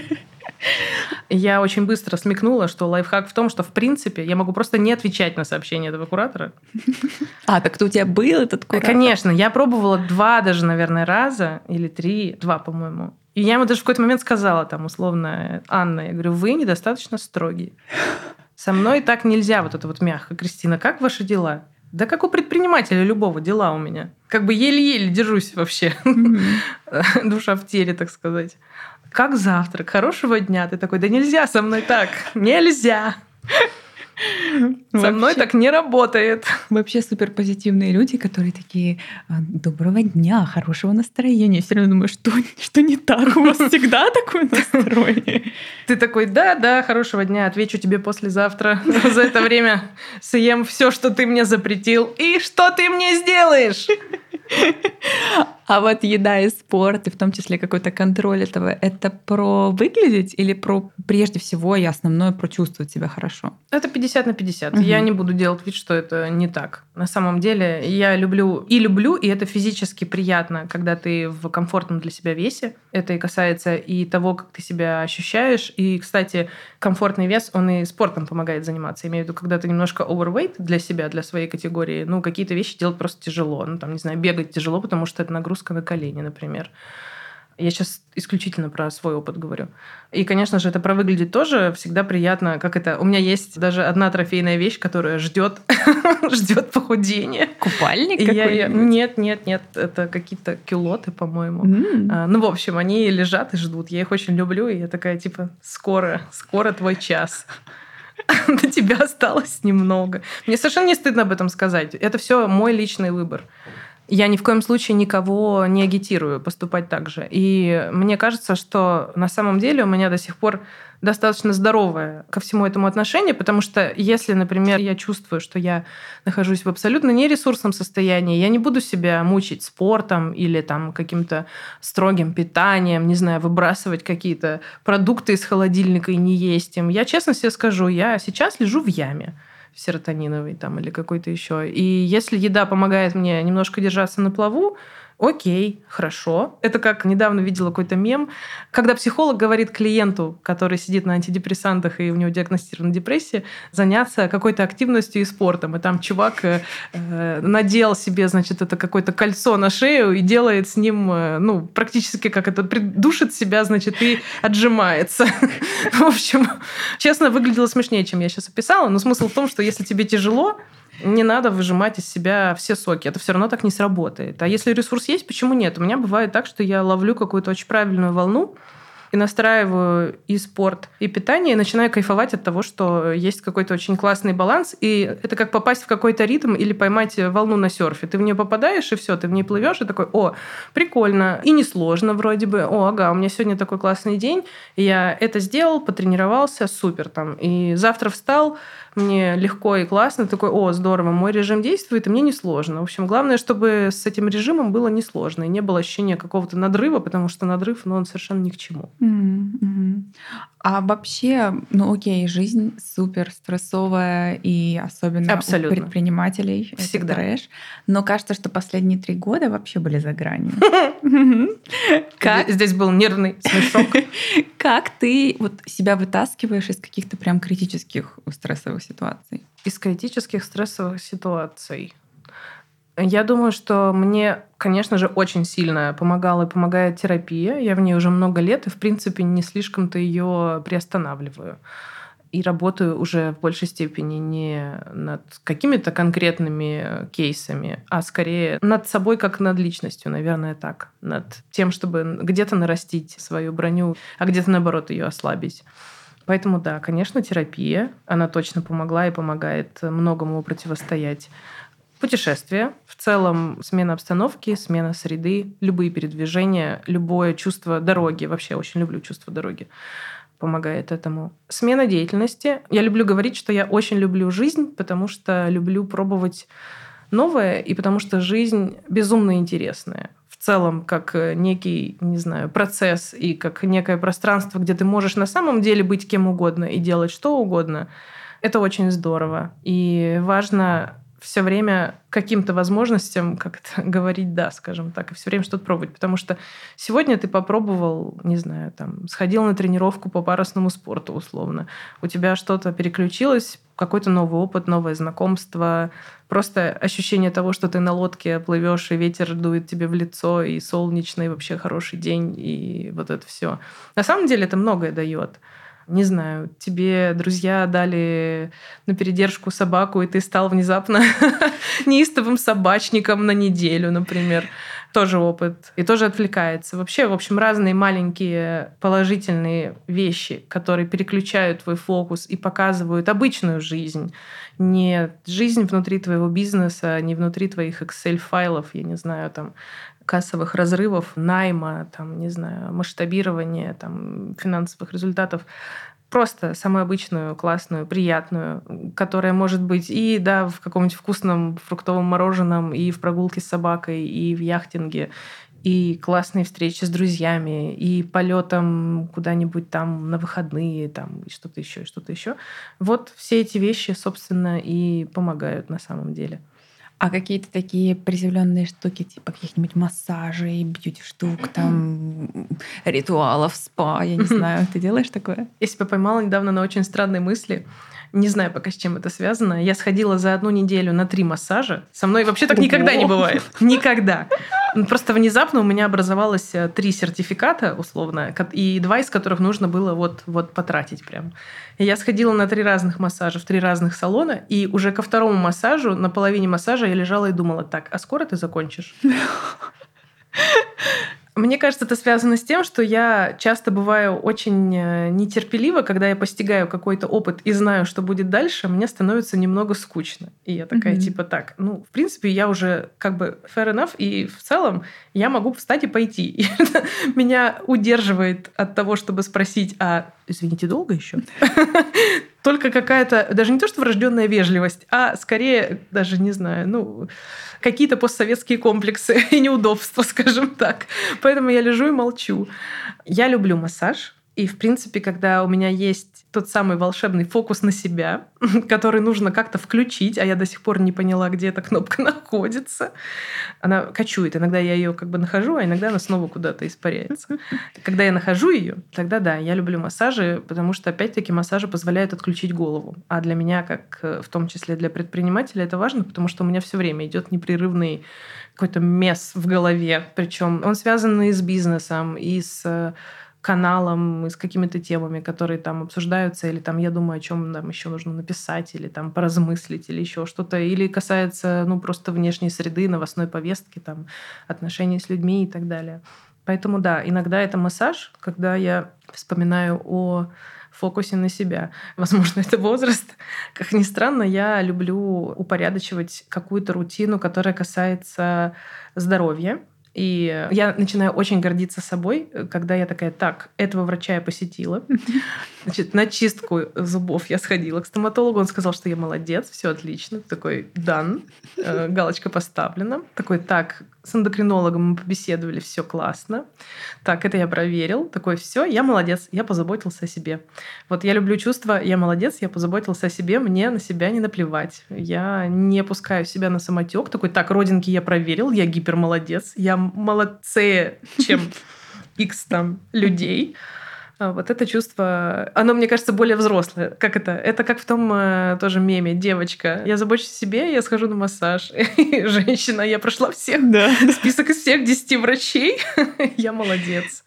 Я очень быстро смекнула, что лайфхак в том, что, в принципе, я могу просто не отвечать на сообщения этого куратора. А, так у тебя был этот куратор? Конечно. Я пробовала два даже, наверное, раза или три. Два, по-моему. И я ему даже в какой-то момент сказала, там, условно, Анна, я говорю, вы недостаточно строгие. Со мной так нельзя, вот это вот мягко. Кристина, как ваши дела? Да как у предпринимателя любого дела у меня. Как бы еле-еле держусь вообще. Mm-hmm. Душа в теле, так сказать. Как завтрак? Хорошего дня. Ты такой, да нельзя со мной так. Нельзя. Со вообще, мной так не работает. Вообще супер позитивные люди, которые такие, доброго дня, хорошего настроения. Все равно думаю, что, что не так? У вас всегда такое настроение? Ты такой, да, да, хорошего дня, отвечу тебе послезавтра. За это время съем все, что ты мне запретил. И что ты мне сделаешь? А вот еда и спорт, и в том числе какой-то контроль этого, это про выглядеть или про прежде всего и основное про чувствовать себя хорошо? Это пятьдесят на пятьдесят. Угу. Я не буду делать вид, что это не так. На самом деле я люблю и люблю, и это физически приятно, когда ты в комфортном для себя весе. Это и касается и того, как ты себя ощущаешь. И, кстати, комфортный вес, он и спортом помогает заниматься. Я имею в виду, когда ты немножко overweight для себя, для своей категории, ну, какие-то вещи делать просто тяжело. Ну, там, не знаю, бегать тяжело, потому что это нагрузка на колени, например. Я сейчас исключительно про свой опыт говорю. И, конечно же, это про выглядеть тоже всегда приятно. Как это? У меня есть даже одна трофейная вещь, которая ждет, ждет похудения. Купальник какой-нибудь? Я... Нет, нет, нет. Это какие-то кюлоты, по-моему. Mm. А, ну, в общем, они лежат и ждут. Я их очень люблю. И я такая, типа, скоро, скоро твой час. До тебя осталось немного. Мне совершенно не стыдно об этом сказать. Это все мой личный выбор. Я ни в коем случае никого не агитирую поступать так же. И мне кажется, что на самом деле у меня до сих пор достаточно здоровое ко всему этому отношение, потому что если, например, я чувствую, что я нахожусь в абсолютно нересурсном состоянии, я не буду себя мучить спортом или там каким-то строгим питанием, не знаю, выбрасывать какие-то продукты из холодильника и не есть им. Я честно себе скажу, я сейчас лежу в яме серотониновый там или какой-то еще. И если еда помогает мне немножко держаться на плаву, Окей, хорошо. Это как недавно видела какой-то мем, когда психолог говорит клиенту, который сидит на антидепрессантах и у него диагностирована депрессия, заняться какой-то активностью и спортом. И там чувак э, надел себе, значит, это какое-то кольцо на шею и делает с ним, э, ну, практически как это, душит себя, значит, и отжимается. В общем, честно, выглядело смешнее, чем я сейчас описала, но смысл в том, что если тебе тяжело, не надо выжимать из себя все соки. Это все равно так не сработает. А если ресурс есть, почему нет? У меня бывает так, что я ловлю какую-то очень правильную волну и настраиваю и спорт, и питание, и начинаю кайфовать от того, что есть какой-то очень классный баланс. И это как попасть в какой-то ритм или поймать волну на серфе. Ты в нее попадаешь, и все, ты в ней плывешь, и такой: о, прикольно, и несложно вроде бы. О, ага, у меня сегодня такой классный день, и я это сделал, потренировался, супер там. И завтра встал, мне легко и классно, такой: о, здорово, мой режим действует, и мне несложно. В общем, главное, чтобы с этим режимом было несложно, и не было ощущения какого-то надрыва, потому что надрыв, ну, он совершенно ни к чему. Mm-hmm. А вообще, ну окей, жизнь супер стрессовая, и особенно Абсолютно. У предпринимателей всегда. Это трэш. Но кажется, что последние три года вообще были за гранью. Здесь был нервный смешок. Как ты вот себя вытаскиваешь из каких-то прям критических стрессовых ситуаций? Из критических стрессовых ситуаций. Я думаю, что мне, конечно же, очень сильно помогала и помогает терапия. Я в ней уже много лет, и, в принципе, не слишком-то ее приостанавливаю. И работаю уже в большей степени не над какими-то конкретными кейсами, а скорее над собой, как над личностью, наверное, так. Над тем, чтобы где-то нарастить свою броню, а где-то, наоборот, ее ослабить. Поэтому, да, конечно, терапия, она точно помогла и помогает многому противостоять. Путешествия, в целом смена обстановки, смена среды, любые передвижения, любое чувство дороги. Вообще очень люблю чувство дороги. Помогает этому. Смена деятельности. Я люблю говорить, что я очень люблю жизнь, потому что люблю пробовать новое, и потому что жизнь безумно интересная. В целом, как некий, не знаю, процесс и как некое пространство, где ты можешь на самом деле быть кем угодно и делать что угодно. Это очень здорово. И важно все время каким-то возможностям, как это говорить, да, скажем так, и все время что-то пробовать. Потому что сегодня ты попробовал, не знаю, там, сходил на тренировку по парусному спорту, условно. У тебя что-то переключилось, какой-то новый опыт, новое знакомство, просто ощущение того, что ты на лодке плывешь, и ветер дует тебе в лицо, и солнечный, и вообще хороший день, и вот это все. На самом деле это многое дает. Не знаю, тебе друзья дали на передержку собаку, и ты стал внезапно неистовым собачником на неделю, например. Тоже опыт. И тоже отвлекается. Вообще, в общем, разные маленькие положительные вещи, которые переключают твой фокус и показывают обычную жизнь. Не жизнь внутри твоего бизнеса, не внутри твоих Excel-файлов, я не знаю, там, кассовых разрывов, найма, там, не знаю, масштабирования, там, финансовых результатов. Просто самую обычную, классную, приятную, которая может быть и да, в каком-нибудь вкусном фруктовом мороженом, и в прогулке с собакой, и в яхтинге, и классные встречи с друзьями, и полетом куда-нибудь там на выходные, там, и что-то еще, и что-то еще. Вот все эти вещи, собственно, и помогают на самом деле. А какие-то такие приземленные штуки, типа каких-нибудь массажей, бьюти-штук, там, ритуалов, спа, я не знаю. Ты делаешь такое? Я себя поймала недавно на очень странной мысли. Не знаю пока, с чем это связано. Я сходила за одну неделю на три массажа. Со мной вообще так никогда не бывает. Никогда. Просто внезапно у меня образовалось три сертификата, условно, и два из которых нужно было вот, вот потратить прям. И я сходила на три разных массажа в три разных салона, и уже ко второму массажу, на половине массажа я лежала и думала: так, а скоро ты закончишь? Мне кажется, это связано с тем, что я часто бываю очень нетерпелива, когда я постигаю какой-то опыт и знаю, что будет дальше, мне становится немного скучно. И я такая, mm-hmm. типа, так, ну, в принципе, я уже как бы fair enough, и в целом я могу встать и пойти. И это меня удерживает от того, чтобы спросить: а, извините, долго еще? Только какая-то, даже не то, что врожденная вежливость, а скорее, даже не знаю, ну, какие-то постсоветские комплексы и неудобства, скажем так. Поэтому я лежу и молчу. Я люблю массаж. И, в принципе, когда у меня есть тот самый волшебный фокус на себя, который нужно как-то включить, а я до сих пор не поняла, где эта кнопка находится. Она кочует. Иногда я ее как бы нахожу, а иногда она снова куда-то испаряется. Когда я нахожу ее, тогда да, я люблю массажи, потому что, опять-таки, массажи позволяют отключить голову. А для меня, как в том числе для предпринимателя, это важно, потому что у меня все время идет непрерывный какой-то месс в голове. Причем он связан и с бизнесом, и с каналом, и с какими-то темами, которые там обсуждаются, или там я думаю, о чем нам еще нужно написать, или там поразмыслить, или еще что-то, или касается ну просто внешней среды, новостной повестки, там отношений с людьми и так далее. Поэтому да, иногда это массаж, когда я вспоминаю о фокусе на себя. Возможно, это возраст. Как ни странно, я люблю упорядочивать какую-то рутину, которая касается здоровья. И я начинаю очень гордиться собой, когда я такая, так, этого врача я посетила. Значит, на чистку зубов я сходила к стоматологу, он сказал, что я молодец, все отлично. Такой, дан, галочка поставлена. Такой, так, с эндокринологом мы побеседовали, все классно. Так, это я проверил. Такой, все, я молодец, я позаботился о себе. Вот я люблю чувство, я молодец, я позаботился о себе, мне на себя не наплевать. Я не пускаю себя на самотек. Такой, так, родинки я проверил, я гипермолодец, я молодцее, чем X там людей. Вот это чувство, оно, мне кажется, более взрослое. Как это? Это как в том тоже меме. Девочка, я забочусь о себе, я схожу на массаж. Женщина, я прошла всех, да. список из всех десяти врачей. Я молодец.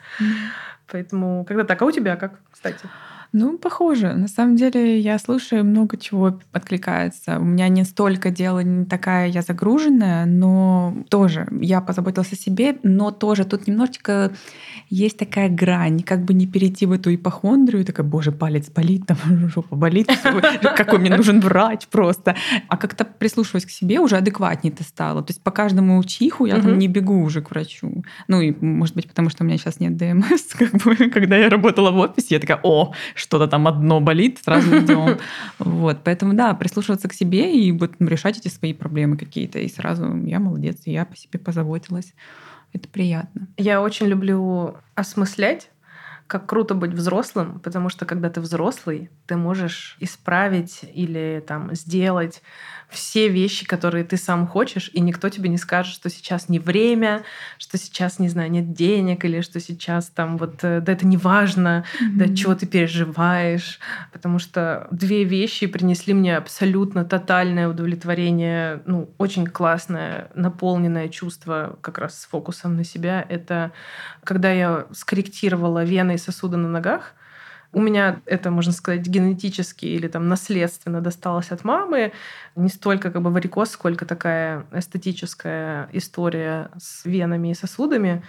Поэтому, когда так, а у тебя как, кстати? Ну, похоже. На самом деле я слушаю, много чего откликается. У меня не столько дела, не такая я загруженная, но тоже я позаботилась о себе, но тоже тут немножечко есть такая грань, как бы не перейти в эту ипохондрию, такая, боже, палец болит, там жопа болит, какой мне нужен врач просто. А как-то прислушиваясь к себе, уже адекватнее ты стала. То есть по каждому чиху я там не бегу уже к врачу. Ну и, может быть, потому что у меня сейчас нет ДМС, как бы, когда я работала в офисе, я такая, о, что-то там одно болит, сразу идем. Вот, поэтому да, прислушиваться к себе и вот решать эти свои проблемы какие-то. И сразу я молодец, я по себе позаботилась. Это приятно. Я очень люблю осмыслять, как круто быть взрослым, потому что когда ты взрослый, ты можешь исправить или там сделать все вещи, которые ты сам хочешь, и никто тебе не скажет, что сейчас не время, что сейчас, не знаю, нет денег, или что сейчас там вот, да это не важно, mm-hmm. да чего ты переживаешь, потому что две вещи принесли мне абсолютно тотальное удовлетворение, ну, очень классное, наполненное чувство как раз с фокусом на себя. Это когда я скорректировала вены и сосуды на ногах. У меня это, можно сказать, генетически или там наследственно досталось от мамы. Не столько как бы варикоз, сколько такая эстетическая история с венами и сосудами.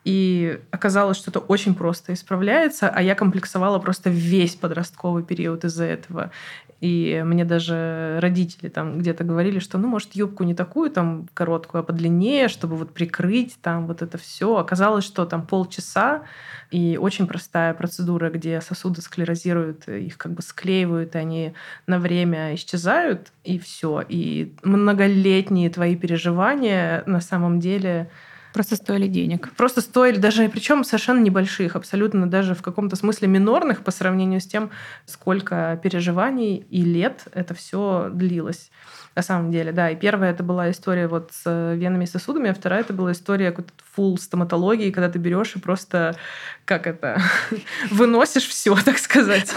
И оказалось, что это очень просто исправляется, а я комплексовала просто весь подростковый период из-за этого. И мне даже родители там где-то говорили, что, ну, может, юбку не такую там короткую, а подлиннее, чтобы вот прикрыть там вот это все. Оказалось, что там полчаса и очень простая процедура, где сосуды склерозируют, их как бы склеивают, и они на время исчезают, и все. И многолетние твои переживания на самом деле просто стоили денег. Просто стоили, даже причем совершенно небольших, абсолютно даже в каком-то смысле минорных по сравнению с тем, сколько переживаний и лет это все длилось. На самом деле, да. И первая это была история вот с венами и сосудами, а вторая это была история фулл стоматологии, когда ты берешь и просто, как это, выносишь все, так сказать.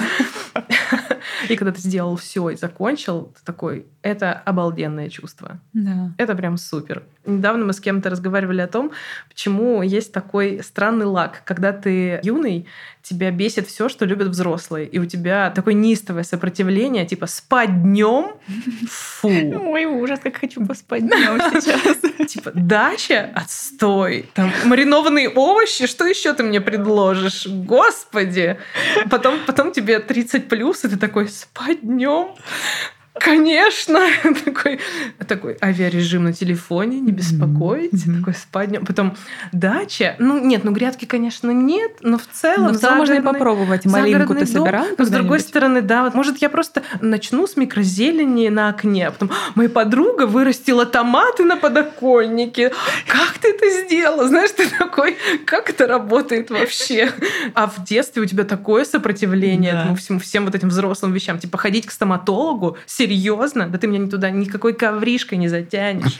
И когда ты сделал все и закончил, ты такой, это обалденное чувство. Да. Это прям супер. Недавно мы с кем-то разговаривали о том, почему есть такой странный лак. Когда ты юный, тебя бесит все, что любят взрослые. И у тебя такое неистовое сопротивление, типа спать днем. Фу. Ой, ужас, как хочу поспать днем сейчас. Типа дача? Отстой. Там маринованные овощи? Что еще ты мне предложишь? Господи. Потом, потом тебе тридцать плюс, и ты такой спать днем. конечно. Такой, такой авиарежим на телефоне, не беспокоить. Mm-hmm. Такой спать днём. Потом дача. Ну, нет, ну грядки, конечно, нет, но в целом... Но в целом можно и попробовать. Малинку ты собирал? Но с другой стороны, да, вот, может, я просто начну с микрозелени на окне, а потом моя подруга вырастила томаты на подоконнике. Как ты это сделала? Знаешь, ты такой, как это работает вообще? А в детстве у тебя такое сопротивление да. этому всему, всем вот этим взрослым вещам. Типа ходить к стоматологу, серьезно? Да ты меня туда никакой ковришкой не затянешь.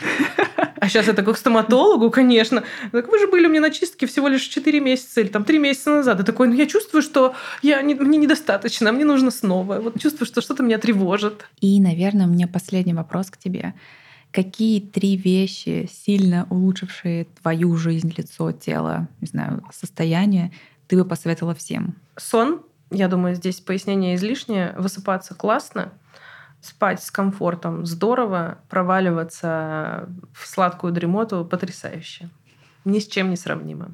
А сейчас я такой к стоматологу, конечно. Так вы же были у меня на чистке всего лишь четыре месяца или там три месяца назад. И такой, ну я чувствую, что я, не, мне недостаточно, мне нужно снова. Вот чувствую, что что-то меня тревожит. И, наверное, у меня последний вопрос к тебе. Какие три вещи, сильно улучшившие твою жизнь, лицо, тело, не знаю, состояние, ты бы посоветовала всем? Сон. Я думаю, здесь пояснение излишнее. Высыпаться классно. Спать с комфортом здорово, проваливаться в сладкую дремоту потрясающе. Ни с чем не сравнимо.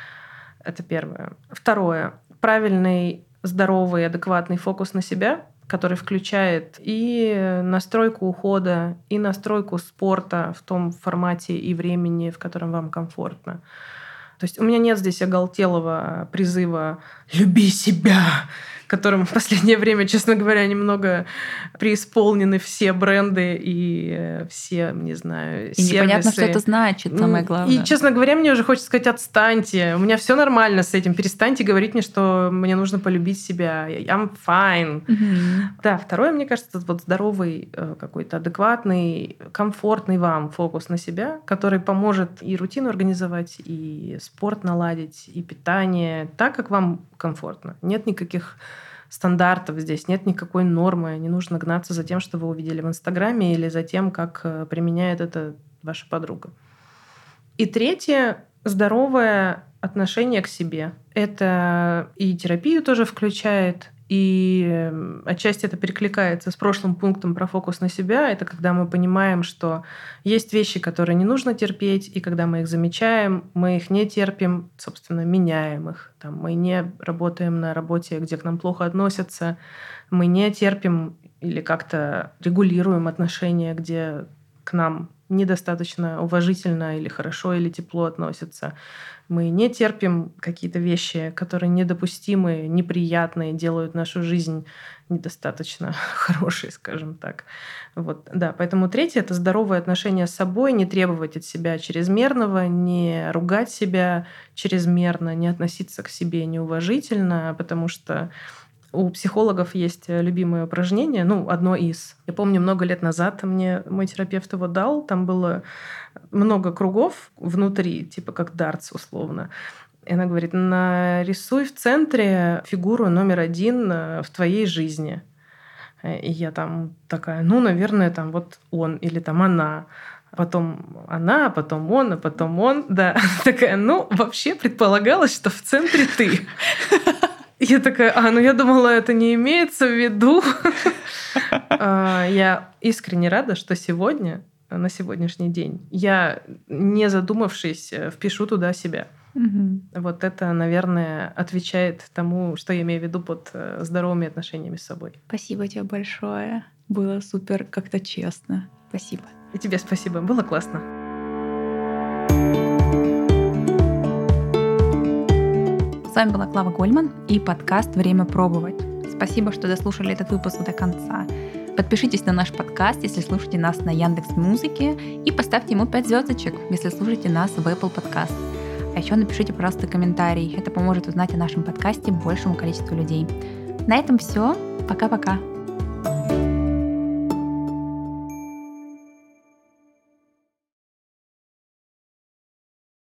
Это первое. Второе. Правильный, здоровый, адекватный фокус на себя, который включает и настройку ухода, и настройку спорта в том формате и времени, в котором вам комфортно. То есть у меня нет здесь оголтелого призыва «люби себя», которым в последнее время, честно говоря, немного преисполнены все бренды и все, не знаю, и сервисы. И непонятно, что это значит, самое главное. И, честно говоря, мне уже хочется сказать «отстаньте». У меня все нормально с этим. Перестаньте говорить мне, что мне нужно полюбить себя. I'm fine. Mm-hmm. Да, второе, мне кажется, вот здоровый, какой-то адекватный, комфортный вам фокус на себя, который поможет и рутину организовать, и спорт наладить, и питание так, как вам комфортно. Нет никаких стандартов здесь, нет никакой нормы. Не нужно гнаться за тем, что вы увидели в Инстаграме, или за тем, как применяет это ваша подруга. И третье – здоровое отношение к себе. Это и терапию тоже включает, и отчасти это перекликается с прошлым пунктом про фокус на себя. Это когда мы понимаем, что есть вещи, которые не нужно терпеть, и когда мы их замечаем, мы их не терпим, собственно, меняем их. Там, мы не работаем на работе, где к нам плохо относятся, мы не терпим или как-то регулируем отношения, где к нам недостаточно уважительно или хорошо, или тепло относятся. Мы не терпим какие-то вещи, которые недопустимые, неприятные, делают нашу жизнь недостаточно хорошей, скажем так. Вот, да, поэтому третье – это здоровое отношение с собой, не требовать от себя чрезмерного, не ругать себя чрезмерно, не относиться к себе неуважительно, потому что у психологов есть любимое упражнение, ну, одно из. Я помню, много лет назад мне мой терапевт его дал, там было много кругов внутри, типа как дартс условно. И она говорит, нарисуй в центре фигуру номер один в твоей жизни. И я там такая, ну, наверное, там вот он или там она. Потом она, потом он, а потом он. Да, такая, ну, вообще предполагалось, что в центре ты. Я такая, а, ну я думала, это не имеется в виду. Я искренне рада, что сегодня, на сегодняшний день, я, не задумавшись, впишу туда себя. Угу. Вот это, наверное, отвечает тому, что я имею в виду под здоровыми отношениями с собой. Спасибо тебе большое. Было супер как-то честно. Спасибо. И тебе спасибо. Было классно. С вами была Клава Гольман и подкаст «Время пробовать». Спасибо, что дослушали этот выпуск до конца. Подпишитесь на наш подкаст, если слушаете нас на Яндекс.Музыке, и поставьте ему пять звездочек, если слушаете нас в Apple Podcast. А еще напишите, пожалуйста, комментарий. Это поможет узнать о нашем подкасте большему количеству людей. На этом все. Пока-пока.